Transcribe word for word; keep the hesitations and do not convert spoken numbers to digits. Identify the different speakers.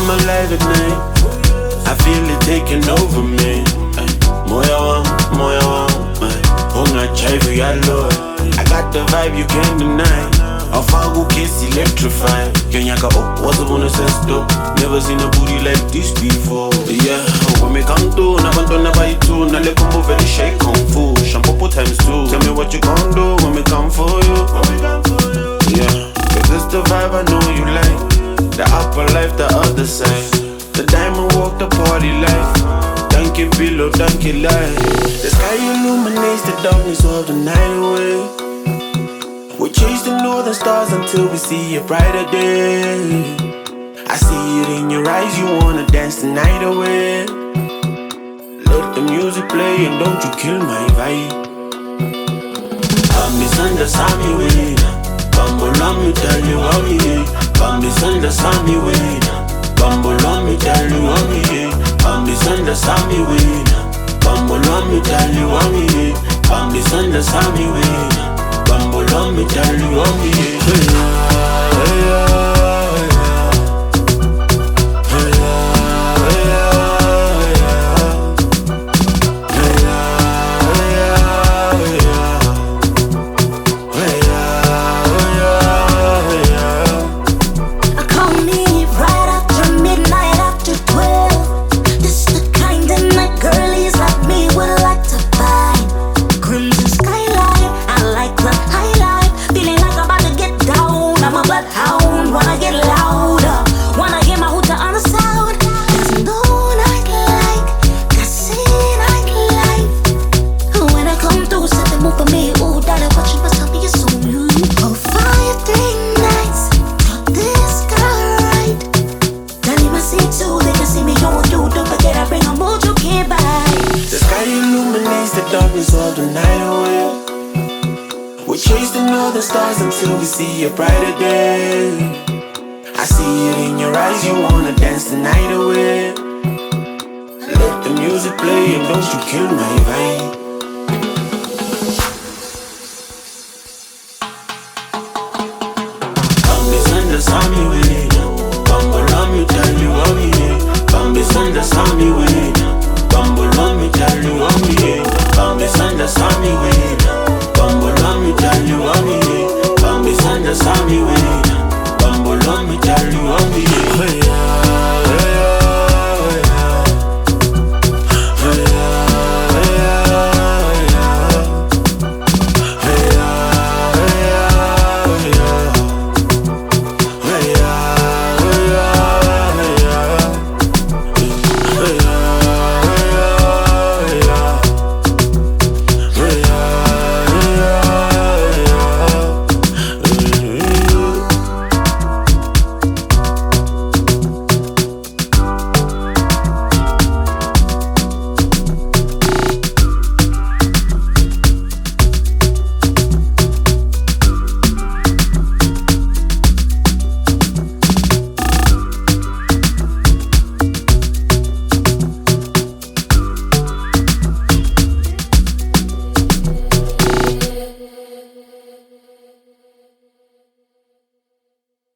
Speaker 1: I'm alive at night. I feel it taking over me. Moya wang, moya wang. Hunga chaivu ya Lord. I got the vibe you can't deny. I'll follow kiss electrified. Kenyaka up, what's up on the sense though? Never seen a booty like this before. Yeah, when me come to, na bantu na buy two. Na le combo very shake kung fu. Shampoo times two. Tell me what you gon' do when me come for you. Yeah, cause it's the vibe I know you like. The upper life, the other side. The diamond walk, the party life. Donkey below, donkey life. The sky illuminates the darkness of the night away. We chase the northern stars until we see a brighter day. I see it in your eyes, you wanna dance the night away. Let the music play and don't you kill my vibe. I'm misunderstand me with Bumble on me, tell you how me hate. I'm misunderstand me with Bumble on me, tell you how me hate. I'm misunderstand me with Bumble on me, tell you how me hate. I'm misunderstand me with Bumble on me, tell you how me hate. Hey, hey, hey, darkness of the night away. We chase the northern stars until we see a brighter day. I see it in your eyes, you wanna dance the night away. Let the music play and don't you kill my vibe. I'm misunderstood me with